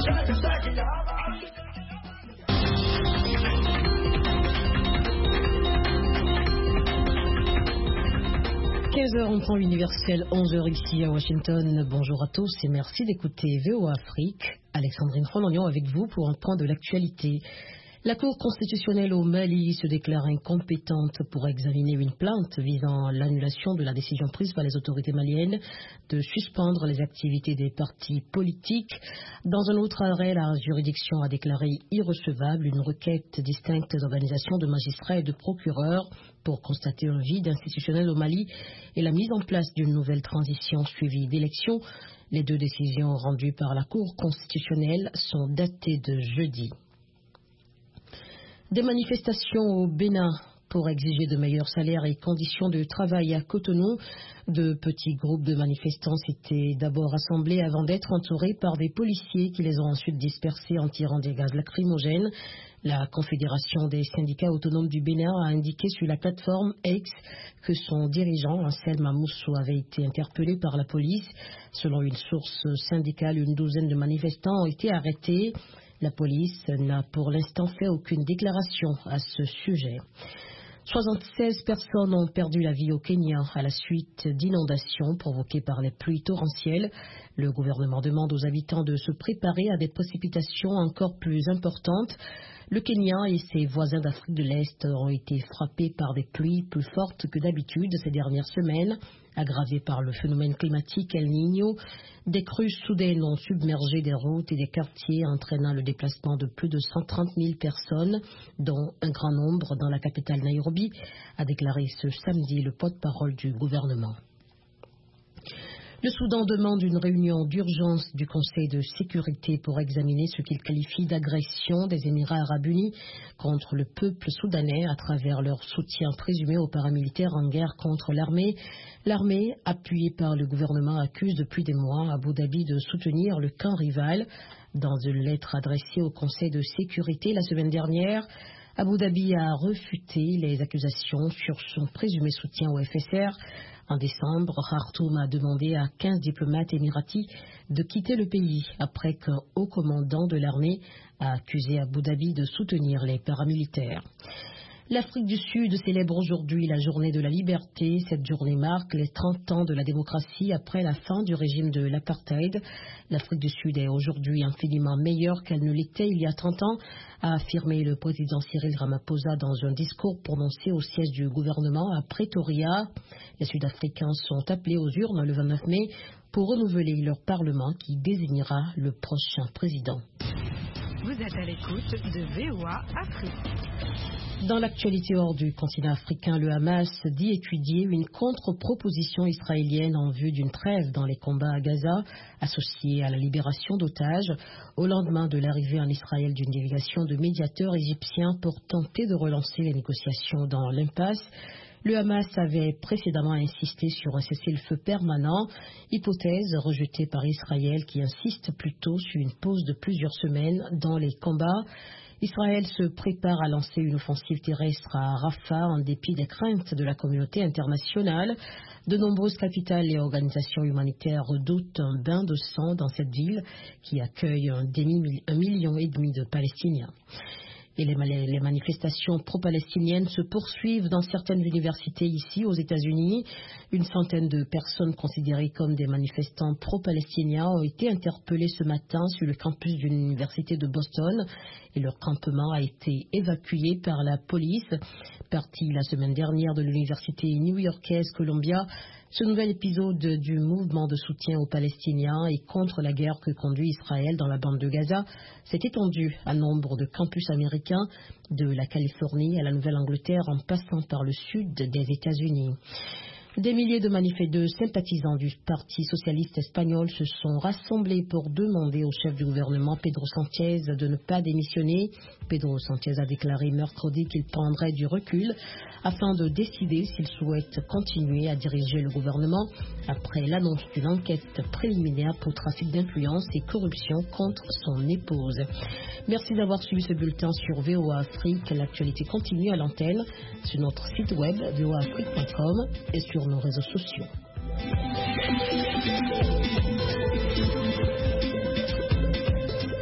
15h en temps universel, 11h ici à Washington. Bonjour à tous et merci d'écouter VOA Afrique. Alexandrine Fronognon avec vous pour un point de l'actualité. La Cour constitutionnelle au Mali se déclare incompétente pour examiner une plainte visant l'annulation de la décision prise par les autorités maliennes de suspendre les activités des partis politiques. Dans un autre arrêt, la juridiction a déclaré irrecevable une requête distincte d'organisations de magistrats et de procureurs pour constater un vide institutionnel au Mali et la mise en place d'une nouvelle transition suivie d'élections. Les deux décisions rendues par la Cour constitutionnelle sont datées de jeudi. Des manifestations au Bénin pour exiger de meilleurs salaires et conditions de travail à Cotonou. De petits groupes de manifestants s'étaient d'abord rassemblés avant d'être entourés par des policiers qui les ont ensuite dispersés en tirant des gaz lacrymogènes. La Confédération des syndicats autonomes du Bénin a indiqué sur la plateforme X que son dirigeant, Anselme Moussou, avait été interpellé par la police. Selon une source syndicale, une douzaine de manifestants ont été arrêtés. La police n'a pour l'instant fait aucune déclaration à ce sujet. 76 personnes ont perdu la vie au Kenya à la suite d'inondations provoquées par les pluies torrentielles. Le gouvernement demande aux habitants de se préparer à des précipitations encore plus importantes. Le Kenya et ses voisins d'Afrique de l'Est ont été frappés par des pluies plus fortes que d'habitude ces dernières semaines, aggravées par le phénomène climatique El Niño. Des crues soudaines ont submergé des routes et des quartiers, entraînant le déplacement de plus de 130 000 personnes, dont un grand nombre dans la capitale Nairobi, a déclaré ce samedi le porte-parole du gouvernement. Le Soudan demande une réunion d'urgence du Conseil de sécurité pour examiner ce qu'il qualifie d'agression des Émirats arabes unis contre le peuple soudanais à travers leur soutien présumé aux paramilitaires en guerre contre l'armée. L'armée, appuyée par le gouvernement, accuse depuis des mois Abu Dhabi de soutenir le camp rival. Dans une lettre adressée au Conseil de sécurité la semaine dernière, Abu Dhabi a refuté les accusations sur son présumé soutien au FSR. En décembre, Khartoum a demandé à 15 diplomates émiratis de quitter le pays après qu'un haut commandant de l'armée a accusé Abu Dhabi de soutenir les paramilitaires. L'Afrique du Sud célèbre aujourd'hui la journée de la liberté. Cette journée marque les 30 ans de la démocratie après la fin du régime de l'apartheid. L'Afrique du Sud est aujourd'hui infiniment meilleure qu'elle ne l'était il y a 30 ans, a affirmé le président Cyril Ramaphosa dans un discours prononcé au siège du gouvernement à Pretoria. Les Sud-Africains sont appelés aux urnes le 29 mai pour renouveler leur parlement qui désignera le prochain président. Vous êtes à l'écoute de VOA Afrique. Dans l'actualité hors du continent africain, le Hamas dit étudier une contre-proposition israélienne en vue d'une trêve dans les combats à Gaza, associée à la libération d'otages, au lendemain de l'arrivée en Israël d'une délégation de médiateurs égyptiens pour tenter de relancer les négociations dans l'impasse. Le Hamas avait précédemment insisté sur un cessez-le-feu permanent, hypothèse rejetée par Israël qui insiste plutôt sur une pause de plusieurs semaines dans les combats. Israël se prépare à lancer une offensive terrestre à Rafah en dépit des craintes de la communauté internationale. De nombreuses capitales et organisations humanitaires redoutent un bain de sang dans cette ville qui accueille 1,5 million de Palestiniens. Et les manifestations pro-palestiniennes se poursuivent dans certaines universités ici aux États-Unis. Une centaine de personnes considérées comme des manifestants pro-palestiniens ont été interpellées ce matin sur le campus d'une université de Boston et leur campement a été évacué par la police. Parti la semaine dernière de l'université new-yorkaise Columbia, ce nouvel épisode du mouvement de soutien aux Palestiniens et contre la guerre que conduit Israël dans la bande de Gaza s'est étendu à nombre de campus américains, de la Californie à la Nouvelle-Angleterre en passant par le sud des États-Unis. Des milliers de sympathisants du Parti socialiste espagnol se sont rassemblés pour demander au chef du gouvernement, Pedro Sánchez, de ne pas démissionner. Pedro Sánchez a déclaré mercredi qu'il prendrait du recul afin de décider s'il souhaite continuer à diriger le gouvernement après l'annonce d'une enquête préliminaire pour trafic d'influence et corruption contre son épouse. Merci d'avoir suivi ce bulletin sur VOA Afrique. L'actualité continue à l'antenne sur notre site web voaafrique.com et sur nos réseaux sociaux.